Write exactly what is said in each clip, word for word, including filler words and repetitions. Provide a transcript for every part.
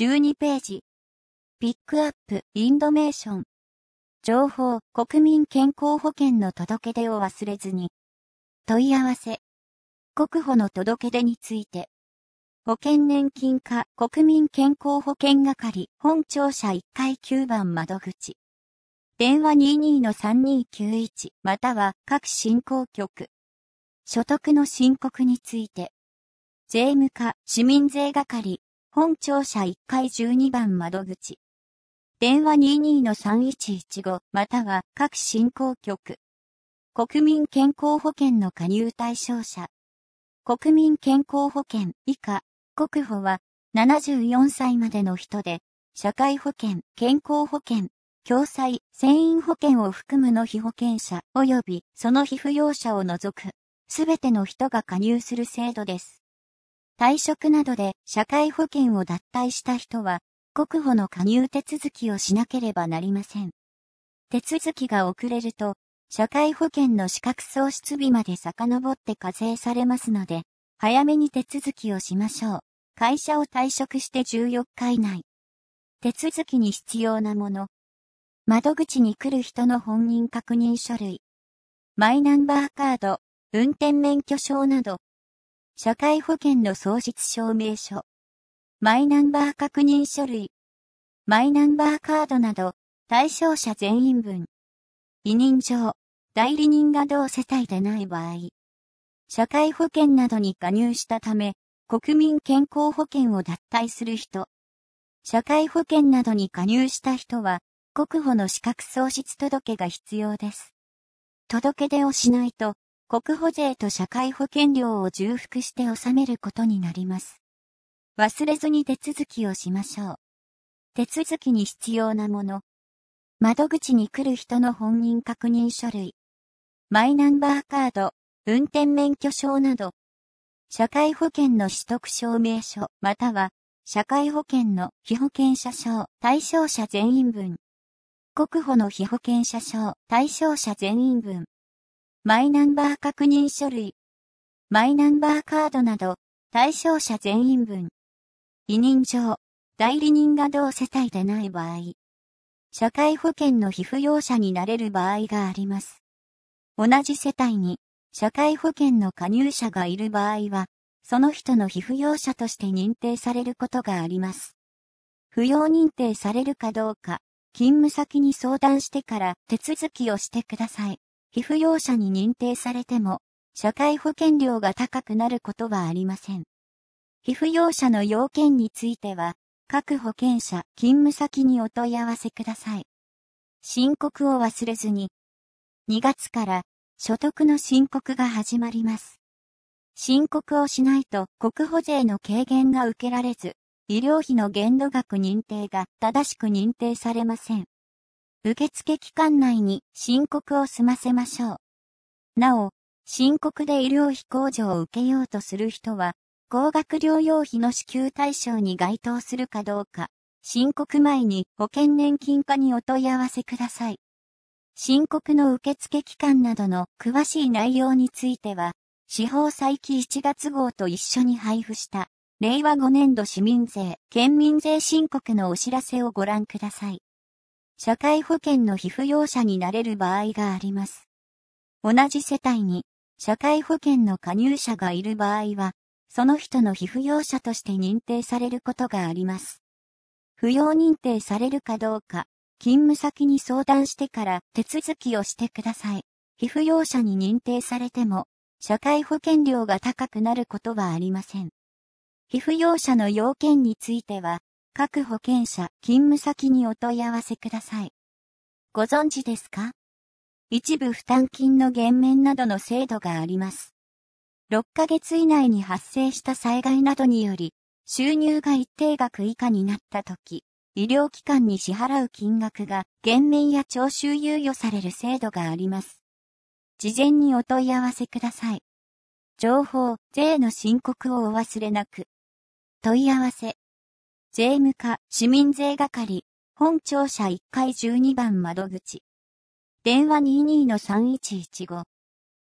じゅうにページ。ピックアップ、インドメーション。情報、国民健康保険の届け出を忘れずに。問い合わせ。国保の届け出について。保険年金課国民健康保険係本庁舎いっかいきゅうばん窓口。電話 にじゅうにのさんにーきゅういち または各振興局。所得の申告について。税務課市民税係本庁舎いっかいじゅうにばん窓口。電話 にじゅうにのさんいちいちご または各振興局。国民健康保険の加入対象者。国民健康保険以下、国保はななじゅうよんさいまでの人で、社会保険、健康保険、共済、船員保険を含むの被保険者及びその被扶養者を除く、すべての人が加入する制度です。退職などで社会保険を脱退した人は、国保の加入手続きをしなければなりません。手続きが遅れると、社会保険の資格喪失日まで遡って課税されますので、早めに手続きをしましょう。会社を退職してじゅうよっか以内。手続きに必要なもの。窓口に来る人の本人確認書類。マイナンバーカード、運転免許証など。社会保険の創設証明書。マイナンバー確認書類。マイナンバーカードなど、対象者全員分。委任状、代理人が同世帯でない場合。社会保険などに加入したため、国民健康保険を脱退する人。社会保険などに加入した人は、国保の資格喪失届が必要です。届け出をしないと、国保税と社会保険料を重複して納めることになります。忘れずに手続きをしましょう。手続きに必要なもの。窓口に来る人の本人確認書類。マイナンバーカード、運転免許証など。社会保険の取得証明書、または、社会保険の被保険者証、対象者全員分。国保の被保険者証、対象者全員分。マイナンバー確認書類。マイナンバーカードなど、対象者全員分。委任状、代理人が同世帯でない場合。社会保険の被扶養者になれる場合があります。同じ世帯に、社会保険の加入者がいる場合は、その人の被扶養者として認定されることがあります。扶養認定されるかどうか、勤務先に相談してから手続きをしてください。被扶養者に認定されても、社会保険料が高くなることはありません。被扶養者の要件については、各保険者、勤務先にお問い合わせください。申告を忘れずに。にがつから、所得の申告が始まります。申告をしないと国保税の軽減が受けられず、医療費の限度額認定が正しく認定されません。受付期間内に申告を済ませましょう。なお、申告で医療費控除を受けようとする人は、高額療養費の支給対象に該当するかどうか、申告前に保険年金課にお問い合わせください。申告の受付期間などの詳しい内容については、司法歳期いちがつ号と一緒に配布した、れいわごねんど市民税、県民税申告のお知らせをご覧ください。社会保険の被扶養者になれる場合があります。同じ世帯に、社会保険の加入者がいる場合は、その人の被扶養者として認定されることがあります。扶養認定されるかどうか、勤務先に相談してから手続きをしてください。被扶養者に認定されても、社会保険料が高くなることはありません。被扶養者の要件については、各保険者、勤務先にお問い合わせください。ご存知ですか？一部負担金の減免などの制度があります。ろっかげつ以内に発生した災害などにより、収入が一定額以下になったとき、医療機関に支払う金額が減免や徴収猶予される制度があります。事前にお問い合わせください。情報、税の申告をお忘れなく。問い合わせ。税務課、市民税係、本庁舎いっかいじゅうにばん窓口。電話 にじゅうにのさんいちいちご。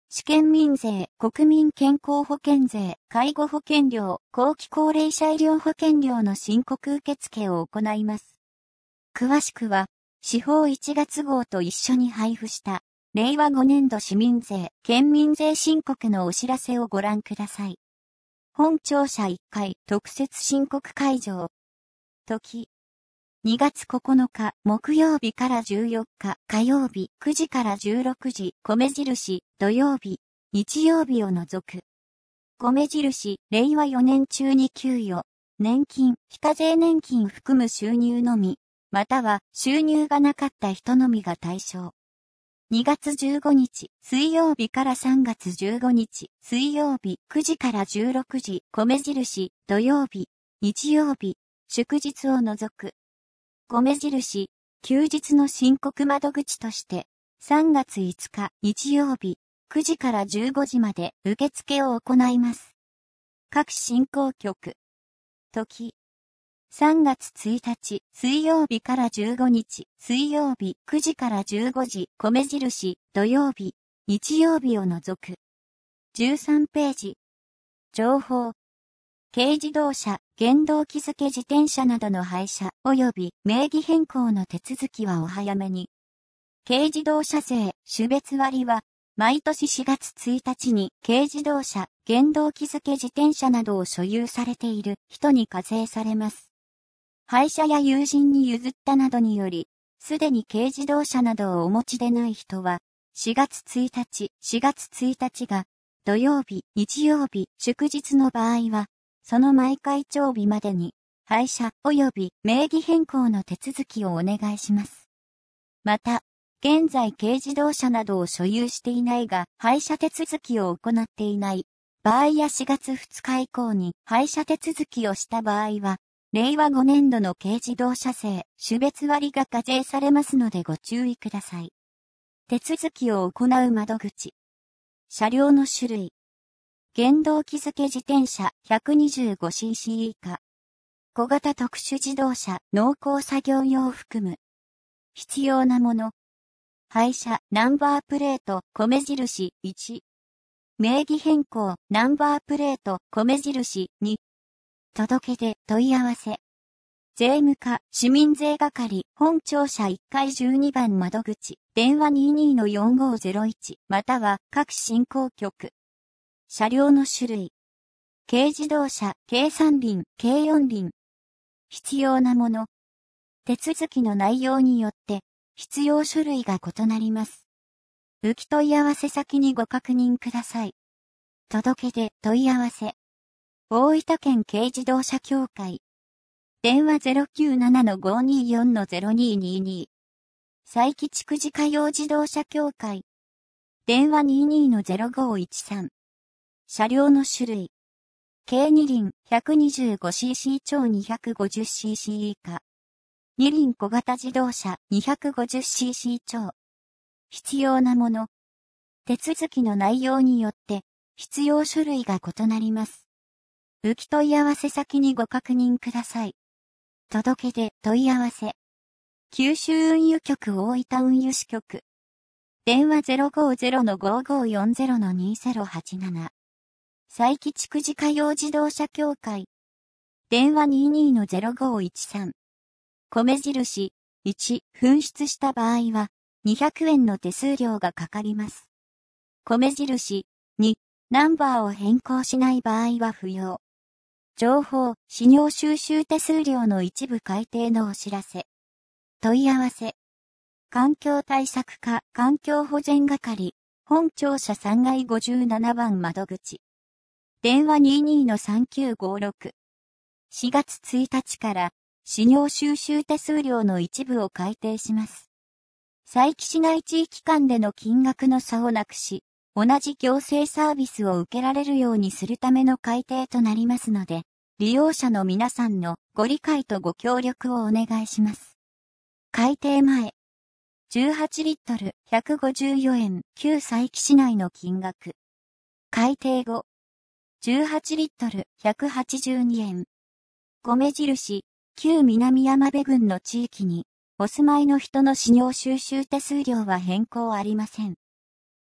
試験民税、国民健康保険税、介護保険料、後期高齢者医療保険料の申告受付を行います。詳しくは、司法いちがつ号と一緒に配布した、れいわごねんど市民税、県民税申告のお知らせをご覧ください。本庁舎いっかい特設申告会場。時。にがつここのか木曜日からじゅうよっか火曜日くじからじゅうろくじ米印土曜日日曜日を除く。米印れいわよねん中に給与年金非課税年金含む収入のみまたは収入がなかった人のみが対象。にがつじゅうごにち水曜日からさんがつじゅうごにち水曜日くじからじゅうろくじ米印土曜日日曜日祝日を除く。米印、休日の申告窓口として、さんがついつか日曜日、くじからじゅうごじまで受付を行います。各振興局。時。さんがつついたち水曜日からじゅうごにち水曜日くじからじゅうごじ米印土曜日日曜日を除く。じゅうさんページ。情報。軽自動車、原動機付自転車などの廃車及び名義変更の手続きはお早めに。軽自動車税、種別割は、毎年しがつついたちに軽自動車、原動機付自転車などを所有されている人に課税されます。廃車や友人に譲ったなどにより、すでに軽自動車などをお持ちでない人は、しがつついたち、しがつついたちが、土曜日、日曜日、祝日の場合は、その毎回帳日までに、廃車及び名義変更の手続きをお願いします。また、現在軽自動車などを所有していないが、廃車手続きを行っていない場合やしがつふつか以降に廃車手続きをした場合は、れいわごねんどの軽自動車税、種別割が課税されますのでご注意ください。手続きを行う窓口。車両の種類。原動機付自転車 ひゃくにじゅうごシーシー 以下。小型特殊自動車農耕作業用を含む。必要なもの。廃車ナンバープレート米印いち。名義変更ナンバープレート米印に。届け出問い合わせ。税務課市民税係本庁舎いっかいじゅうにばん窓口電話 にじゅうにのよんごーぜろいちまたは各振興局。車両の種類。軽自動車、軽三輪、軽四輪。必要なもの。手続きの内容によって必要書類が異なります。受問い合わせ先にご確認ください。届け出問い合わせ。大分県軽自動車協会。電話 ゼロきゅうななのごーにーよんのゼロにーにーにー。佐伯築地火曜自動車協会。電話 にじゅうにのゼロごーいちさん。車両の種類。軽二輪 ひゃくにじゅうごシーシー 超 にひゃくごじゅうシーシー 以下。二輪小型自動車 にひゃくごじゅうシーシー 超。必要なもの。手続きの内容によって必要書類が異なります。受問い合わせ先にご確認ください。届け出問い合わせ。九州運輸局大分運輸支局。電話 ゼロごーぜろのごーごーよんぜろのにーぜろはちなな。佐伯築地火曜自動車協会。電話 にじゅうにのゼロごーいちさん。米印いち、紛失した場合はにひゃくえんの手数料がかかります。米印に、ナンバーを変更しない場合は不要。情報、資料収集手数料の一部改定のお知らせ。問い合わせ。環境対策課環境保全係、本庁舎さんがいごじゅうななばん窓口。電話 にじゅうにのさんきゅうごーろく。しがつついたちから、資料収集手数料の一部を改定します。佐伯市内地域間での金額の差をなくし、同じ行政サービスを受けられるようにするための改定となりますので、利用者の皆さんのご理解とご協力をお願いします。改定前。じゅうはちリットルひゃくごじゅうよえん旧佐伯市内の金額。改定後。じゅうはちリットルひゃくはちじゅうにえん。米印、旧南山辺郡の地域に、お住まいの人の資料収集手数料は変更ありません。